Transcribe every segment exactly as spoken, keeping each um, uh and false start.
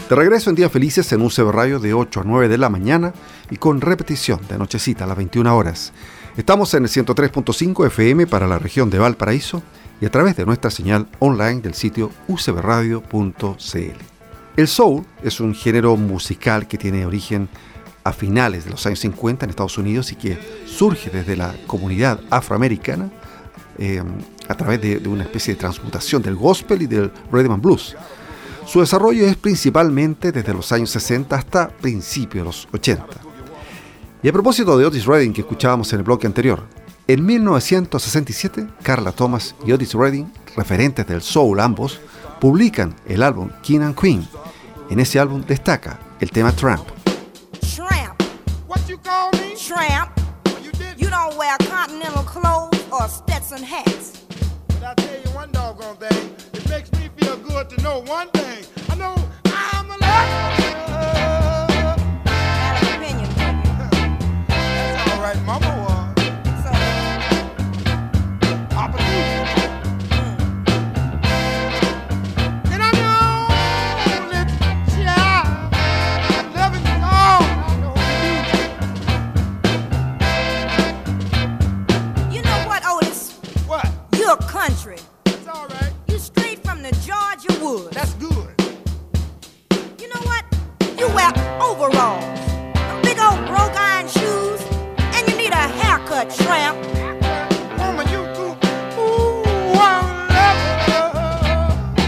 De regreso en Días Felices en U C B Radio de ocho a nueve de la mañana y con repetición de nochecita a las veintiuna horas. Estamos en el ciento tres punto cinco F M para la región de Valparaíso y a través de nuestra señal online del sitio u c b radio punto c l. El soul es un género musical que tiene origen a finales de los años cincuenta en Estados Unidos y que surge desde la comunidad afroamericana eh, a través de, de una especie de transmutación del gospel y del rhythm and blues. Su desarrollo es principalmente desde los años sesenta hasta principios de los ochenta. Y a propósito de Otis Redding que escuchábamos en el bloque anterior, en mil novecientos sesenta y siete, Carla Thomas y Otis Redding, referentes del soul ambos, publican el álbum King and Queen. En ese álbum destaca el tema Tramp. Tramp. What you call me? Tramp. Well, you, you don't wear continental clothes or Stetson hats. But I tell you one doggone thing, it makes me feel good to know one thing. I know I'm alive. Have an opinion, baby. That's all right, Mama was. So, Papa too. And I know that child, I love it all. I know you do. You know what, Otis? What? You're country. It's all right. You straight from the Georgia woods. That's good. You know what? You wear overalls, big old broke iron shoes, and you need a haircut, Tramp. Woman, you do. Ooh, I love you.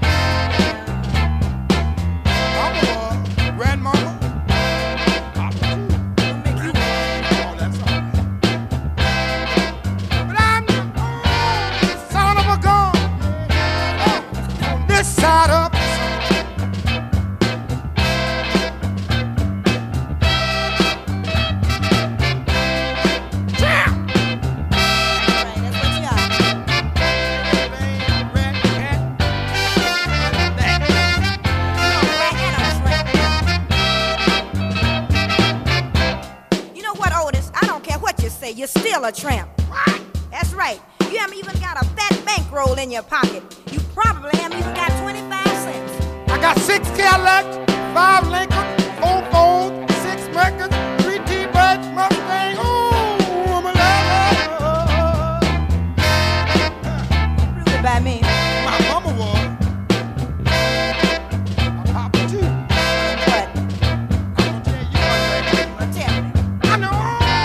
Mama, grandmama, Papa too. Make you. Oh, that's all right. But I'm the son of a gun. On this side of you're still a tramp. What? That's right. You haven't even got a fat bankroll in your pocket. You probably haven't even got twenty-five cents. I got six Cadillacs, five Lincoln, four Ford, six Mercury, three T-Birds, Mustang. Ooh, I'm a lover. Prove it by me. My mama was. My papa too. What? I'm gonna tell you one thing. Tell me. I know.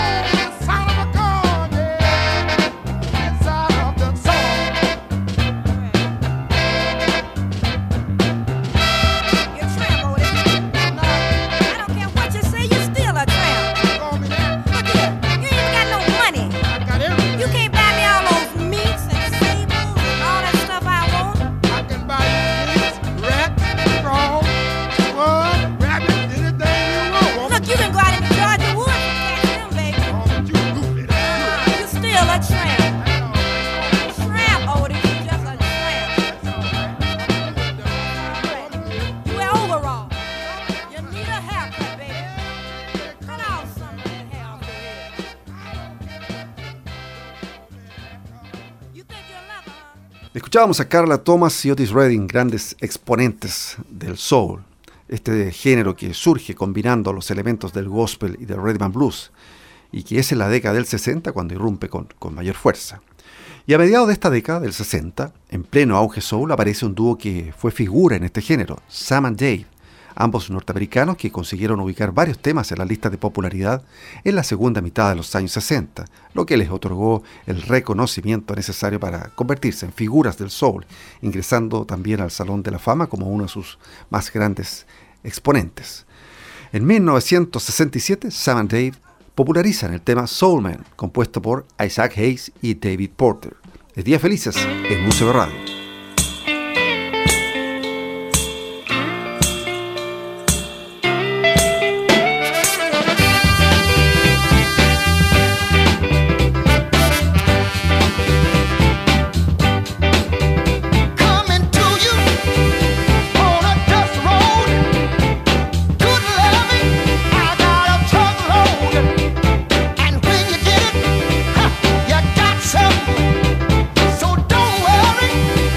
Escuchábamos a Carla Thomas y Otis Redding, grandes exponentes del soul, este género que surge combinando los elementos del gospel y del rhythm and blues, y que es en la década del sesenta cuando irrumpe con, con mayor fuerza. Y a mediados de esta década del sesenta, en pleno auge soul, aparece un dúo que fue figura en este género, Sam and Dave, ambos norteamericanos que consiguieron ubicar varios temas en la lista de popularidad en la segunda mitad de los años sesenta, lo que les otorgó el reconocimiento necesario para convertirse en figuras del soul, ingresando también al Salón de la Fama como uno de sus más grandes exponentes. En mil novecientos sesenta y siete, Sam and Dave popularizan el tema Soul Man, compuesto por Isaac Hayes y David Porter. Es Días Felices en U C B Radio. So don't worry.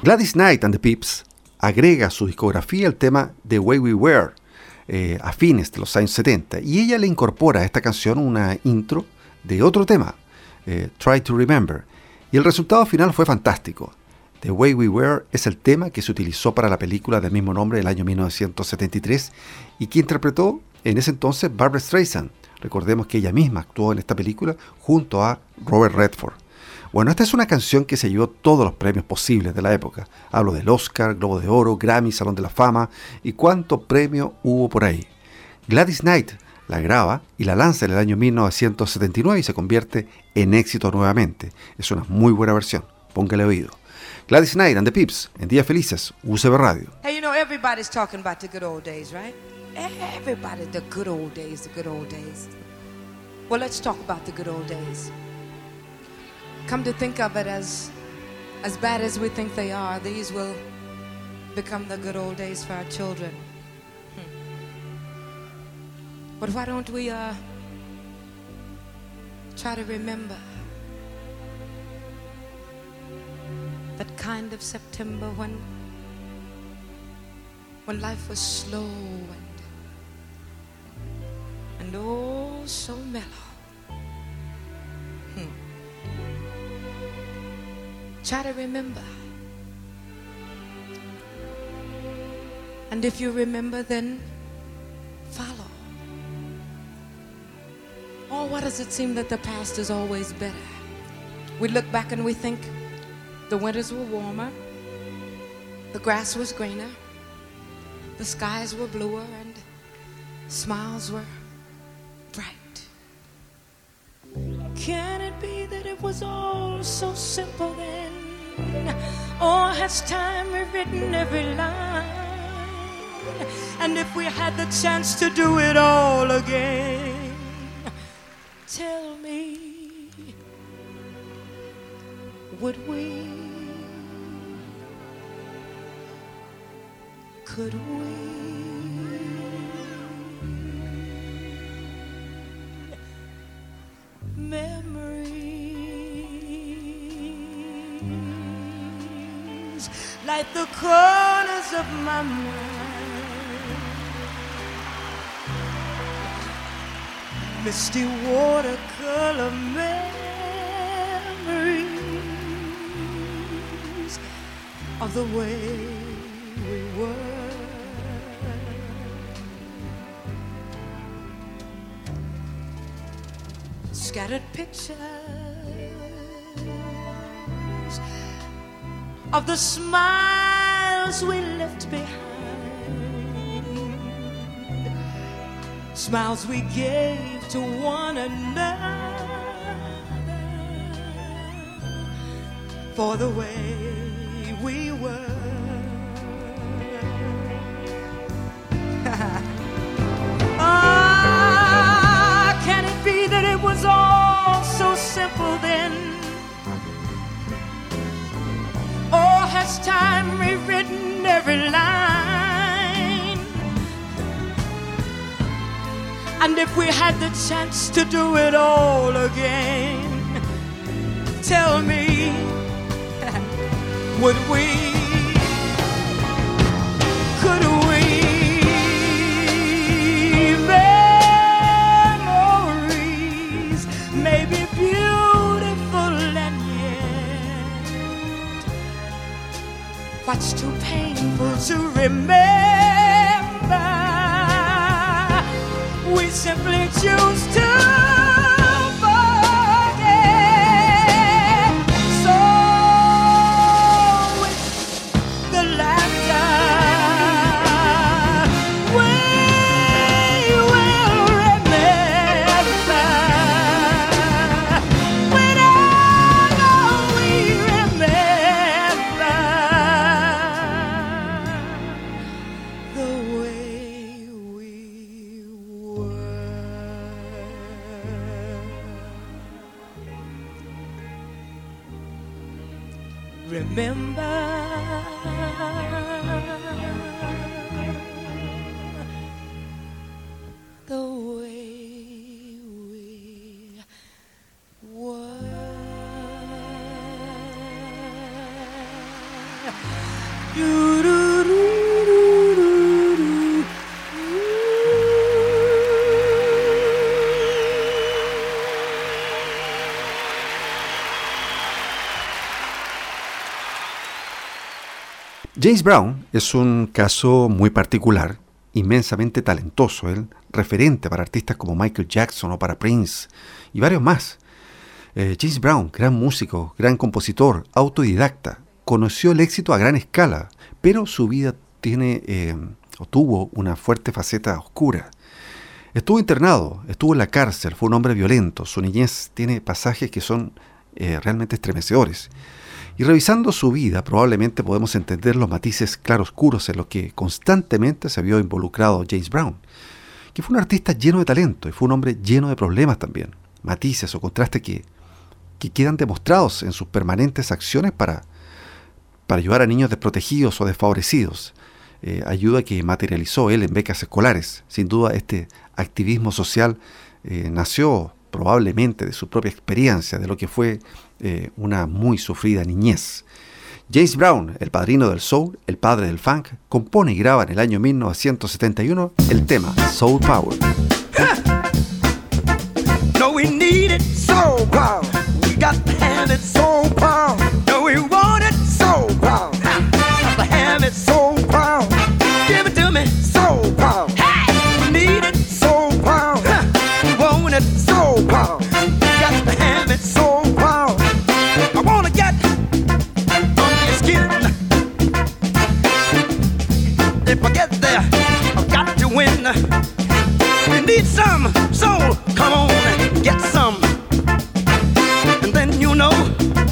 Gladys Knight and the Pips agrega a su discografía el tema The Way We Were eh, a fines de los años setenta, y ella le incorpora a esta canción una intro de otro tema, eh, Try to Remember, y el resultado final fue fantástico. The Way We Were es el tema que se utilizó para la película del mismo nombre del año mil novecientos setenta y tres y que interpretó en ese entonces Barbra Streisand. Recordemos que ella misma actuó en esta película junto a Robert Redford. Bueno, esta es una canción que se llevó todos los premios posibles de la época. Hablo del Oscar, Globo de Oro, Grammy, Salón de la Fama y cuánto premio hubo por ahí. Gladys Knight la graba y la lanza en el año mil novecientos setenta y nueve y se convierte en éxito nuevamente. Es una muy buena versión, póngale oído. Gladys Knight and the Pips, en Días Felices, U C B Radio. Hey, you know, everybody's talking about the good old days, right? Everybody, the good old days, the good old days. Well, let's talk about the good old days. Come to think of it, as as bad as we think they are, these will become the good old days for our children. Hmm. But why don't we uh, try to remember that kind of September when when life was slow and and oh so mellow. Hmm. Try to remember. And if you remember, then follow. Oh, why does it seem that the past is always better? We look back and we think the winters were warmer, the grass was greener, the skies were bluer, and smiles were bright. Can it be that it was all so simple then? Or has time rewritten every line? And if we had the chance to do it all again, tell me, would we? Could we? Memories like the corners of my mind, misty watercolor memories of the way we were. Scattered pictures of the smiles we left behind, smiles we gave to one another for the way we were. Ah, can it be that it was all so simple then? Or has time rewritten every line? And if we had the chance to do it all again, tell me, would we? Could we? Memories may be beautiful and yet what's too painful to remember, we simply choose to forget. So with the laughter we will remember, whenever we remember the way we were. Remember the way we were. James Brown es un caso muy particular, inmensamente talentoso, él referente para artistas como Michael Jackson o para Prince y varios más. Eh, James Brown, gran músico, gran compositor, autodidacta, conoció el éxito a gran escala, pero su vida tiene eh, o tuvo una fuerte faceta oscura. Estuvo internado, estuvo en la cárcel, fue un hombre violento, su niñez tiene pasajes que son eh, realmente estremecedores. Y revisando su vida, probablemente podemos entender los matices claroscuros en los que constantemente se vio involucrado James Brown, que fue un artista lleno de talento y fue un hombre lleno de problemas también, matices o contrastes que, que quedan demostrados en sus permanentes acciones para, para ayudar a niños desprotegidos o desfavorecidos, eh, ayuda que materializó él en becas escolares. Sin duda este activismo social eh, nació probablemente de su propia experiencia, de lo que fue eh, una muy sufrida niñez. James Brown, el padrino del soul, el padre del funk, compone y graba en el año mil novecientos setenta y uno el tema Soul Power. No, we need it, soul power. We got to have it, soul power. No, we want it, soul power. Got to have it, soul power. Give it to me, soul power. Hey! We need it, soul power. We want it, soul power. Got to have it, soul power. I wanna get under your skin. If I get there, I've got to win. We need some soul, come on and get some. And then you know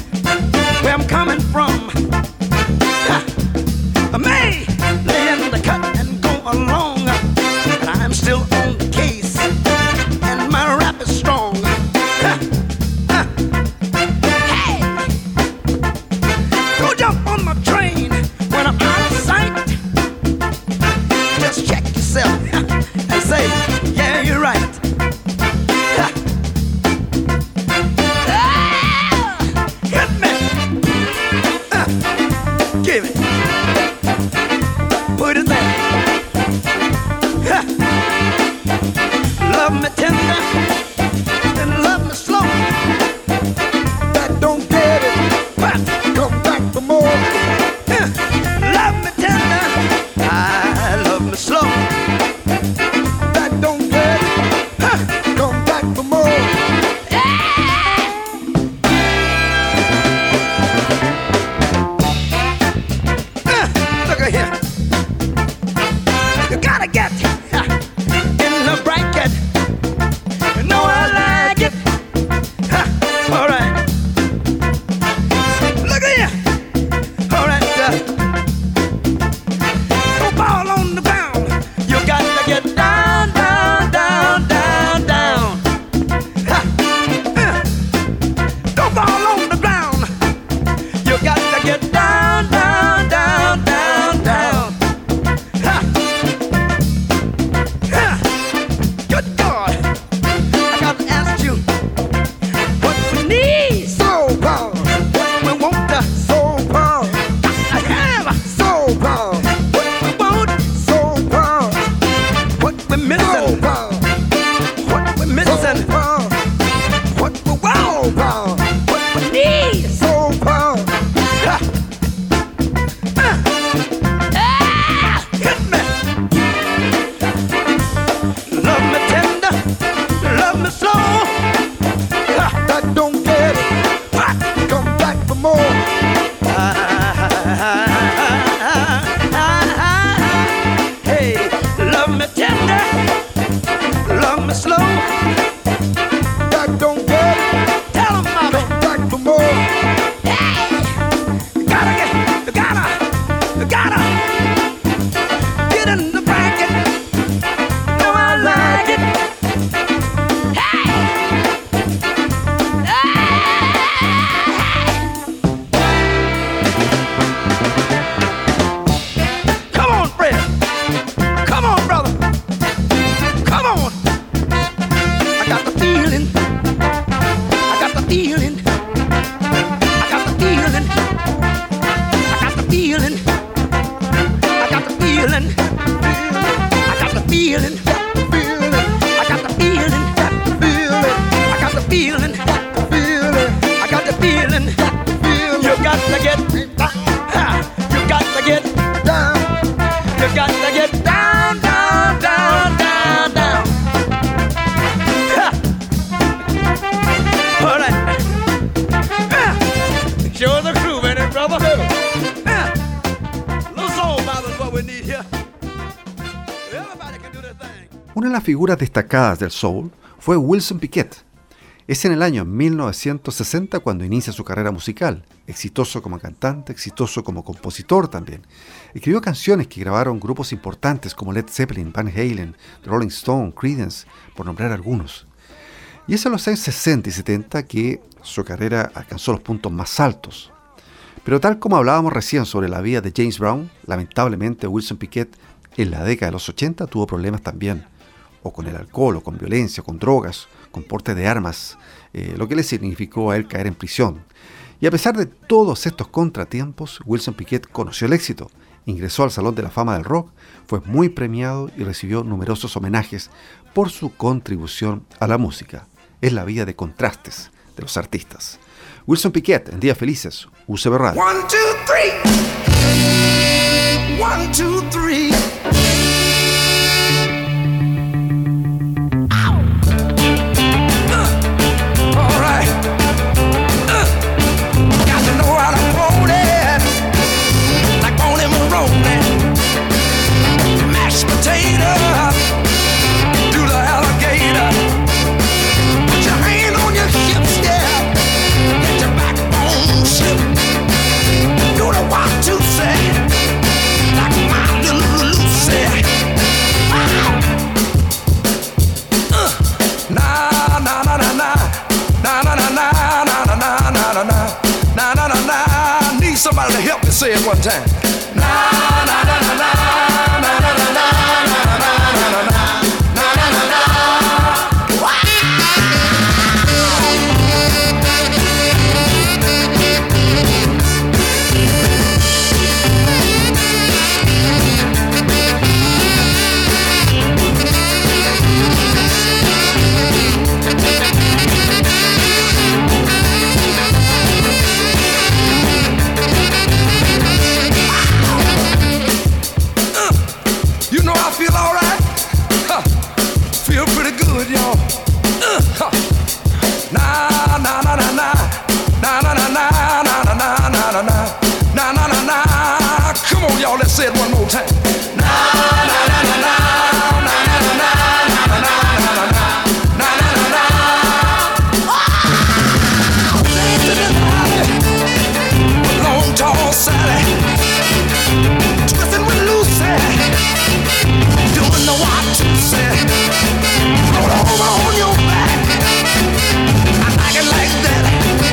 got to get down, down, down, down, down. Ha. All right. Uh. Show the groove, ain't it, brother? Uh. Little soul bother is what we need here. Everybody can do their thing. Una de las figuras destacadas del soul fue Wilson Pickett. Es en el año mil novecientos sesenta cuando inicia su carrera musical, exitoso como cantante, exitoso como compositor también. Escribió canciones que grabaron grupos importantes como Led Zeppelin, Van Halen, The Rolling Stone, Creedence, por nombrar algunos. Y es en los años sesenta y setenta que su carrera alcanzó los puntos más altos. Pero tal como hablábamos recién sobre la vida de James Brown, lamentablemente Wilson Pickett en la década de los ochenta tuvo problemas también, o con el alcohol, o con violencia, con drogas, con porte de armas, eh, lo que le significó a él caer en prisión. Y a pesar de todos estos contratiempos, Wilson Pickett conoció el éxito, ingresó al Salón de la Fama del Rock, fue muy premiado y recibió numerosos homenajes por su contribución a la música. Es la vida de contrastes de los artistas. Wilson Pickett, en Días Felices, U C B Radio. One, two, three. One, two, three. Somebody to help me say it one time. Na na na na na na na na na na na na na na. Let's say it one more time. Na na na na na na na na na na na na na na. Dancing in the alley with long tall Sally, twisting with Lucy, doing the what to say. Roll over on your back, I like it like that.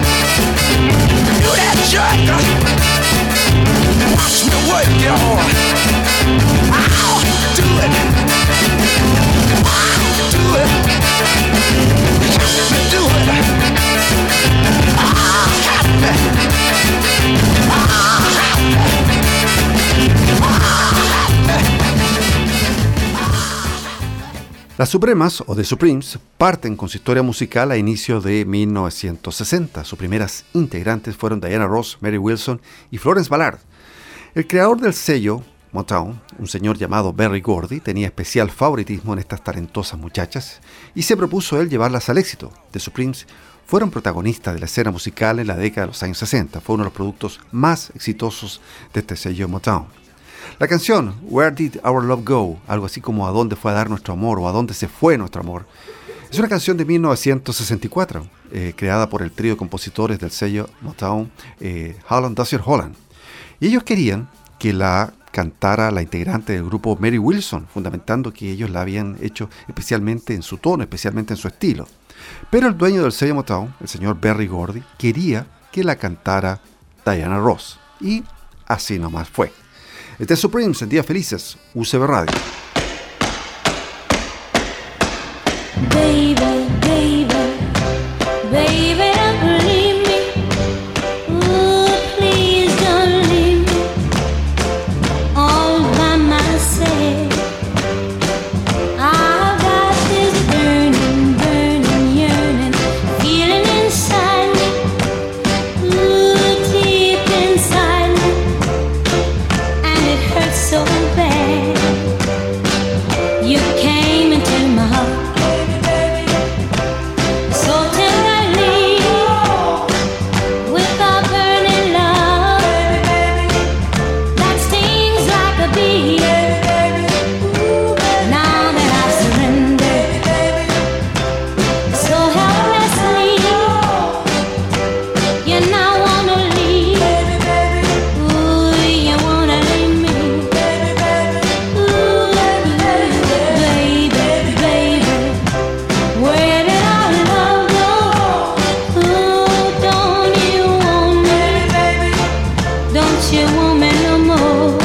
Do that jerk. Watch me work, y'all. I'll do it. I'll do it. Got me do it. I'll have me. I'll have me. Las Supremas, o The Supremes, parten con su historia musical a inicio de mil novecientos sesenta. Sus primeras integrantes fueron Diana Ross, Mary Wilson y Florence Ballard. El creador del sello, Motown, un señor llamado Berry Gordy, tenía especial favoritismo en estas talentosas muchachas y se propuso él llevarlas al éxito. The Supremes fueron protagonistas de la escena musical en la década de los años sesenta. Fue uno de los productos más exitosos de este sello Motown. La canción Where Did Our Love Go, algo así como ¿A dónde fue a dar nuestro amor? O ¿A dónde se fue nuestro amor? Es una canción de mil novecientos sesenta y cuatro, eh, creada por el trío de compositores del sello Motown, eh, Holland, Dozier, Holland. Y ellos querían que la cantara la integrante del grupo Mary Wilson, fundamentando que ellos la habían hecho especialmente en su tono, especialmente en su estilo. Pero el dueño del sello Motown, el señor Berry Gordy, quería que la cantara Diana Ross. Y así nomás fue. The Supremes en Días Felices, U C B Radio. Baby, baby, baby, don't leave me. Ooh, please don't leave me all by myself. I've got this burning, burning, yearning feeling inside me. Ooh, deep inside me, and it hurts so bad. let you want me no more.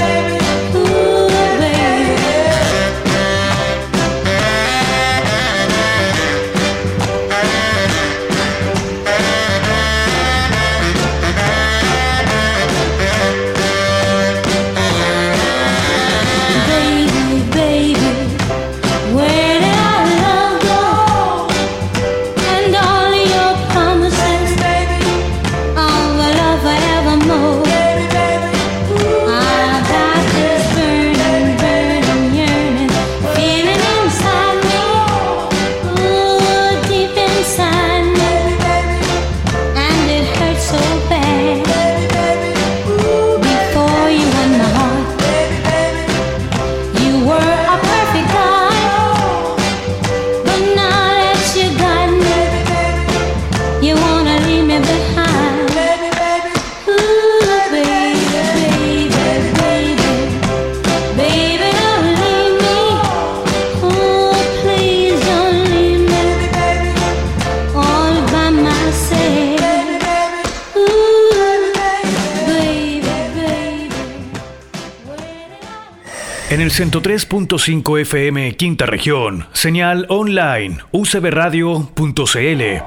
En el ciento tres punto cinco F M Quinta Región, señal online u c b radio punto c l.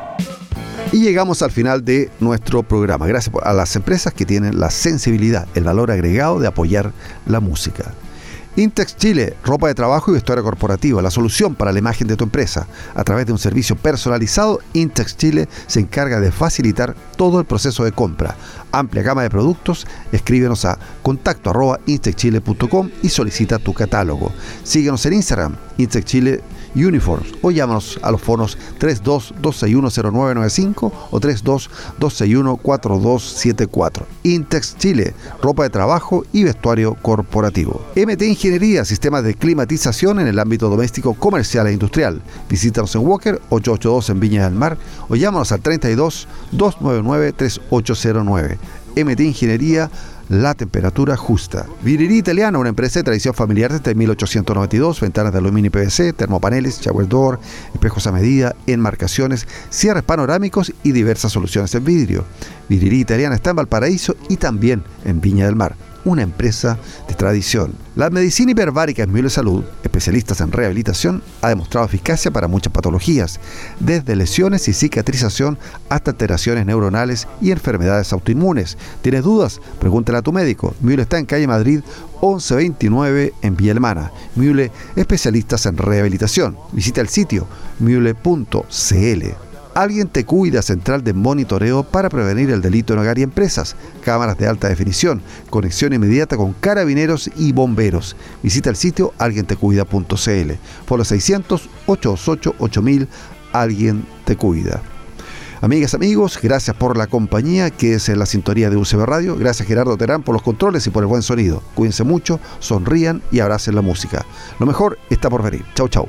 Y llegamos al final de nuestro programa. Gracias a las empresas que tienen la sensibilidad, el valor agregado de apoyar la música. Intex Chile, ropa de trabajo y vestuario corporativo, la solución para la imagen de tu empresa. A través de un servicio personalizado, Intex Chile se encarga de facilitar todo el proceso de compra. Amplia gama de productos, escríbenos a contacto arroba intexchile punto com y solicita tu catálogo. Síguenos en Instagram, Intex Chile Uniforms, o llámanos a los fonos tres dos dos seis uno cero nueve nueve cinco o tres dos dos seis uno cuatro dos siete cuatro. Intex Chile, ropa de trabajo y vestuario corporativo. M T Ingeniería, sistemas de climatización en el ámbito doméstico, comercial e industrial. Visítanos en Walker ochocientos ochenta y dos en Viña del Mar o llámanos al treinta y dos dos nueve nueve tres ocho cero nueve. M T Ingeniería, la temperatura justa. Vidrería Italiana, una empresa de tradición familiar desde mil ochocientos noventa y dos, ventanas de aluminio y P V C, termopaneles, shower door, espejos a medida, enmarcaciones, cierres panorámicos y diversas soluciones en vidrio. Vidrería Italiana está en Valparaíso y también en Viña del Mar, una empresa de tradición. La medicina hiperbárica en Miule Salud, especialistas en rehabilitación, ha demostrado eficacia para muchas patologías, desde lesiones y cicatrización hasta alteraciones neuronales y enfermedades autoinmunes. ¿Tienes dudas? Pregúntale a tu médico. Miule está en calle Madrid once veintinueve en Villa Alemana. Miule, especialistas en rehabilitación. Visita el sitio miule punto c l. Alguien te cuida, central de monitoreo para prevenir el delito en hogar y empresas. Cámaras de alta definición, conexión inmediata con carabineros y bomberos. Visita el sitio alguien te cuida punto c l. Por los seiscientos, ochocientos ocho, ocho mil, Alguien te cuida. Amigas, amigos, gracias por la compañía que es en la sintonía de U C B Radio. Gracias Gerardo Terán por los controles y por el buen sonido. Cuídense mucho, sonrían y abracen la música. Lo mejor está por venir. Chau, chau.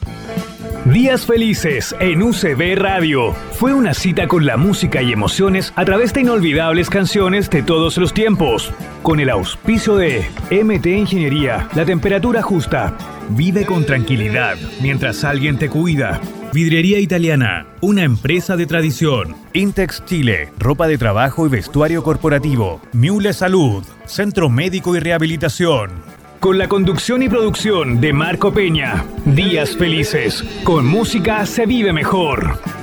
Días felices en U C B Radio. Fue una cita con la música y emociones a través de inolvidables canciones de todos los tiempos. Con el auspicio de M T Ingeniería, la temperatura justa. Vive con tranquilidad mientras alguien te cuida. Vidrería Italiana, una empresa de tradición. Intex Chile, ropa de trabajo y vestuario corporativo. Miule Salud, centro médico y rehabilitación. Con la conducción y producción de Marco Peña. Días felices. Con música se vive mejor.